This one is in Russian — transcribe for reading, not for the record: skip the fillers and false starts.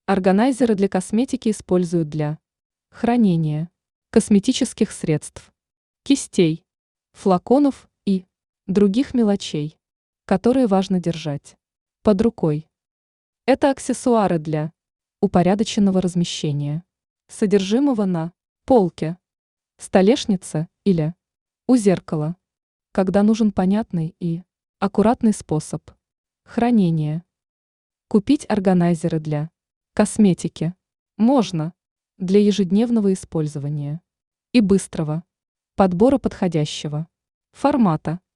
Органайзеры для косметики используют для хранения косметических средств, кистей, флаконов и других мелочей, которые важно держать под рукой. Это аксессуары для упорядоченного размещения содержимого на полке, столешнице или у зеркала, когда нужен понятный и аккуратный способ хранения. Купить органайзеры для косметики можно для ежедневного использования и быстрого подбора подходящего формата.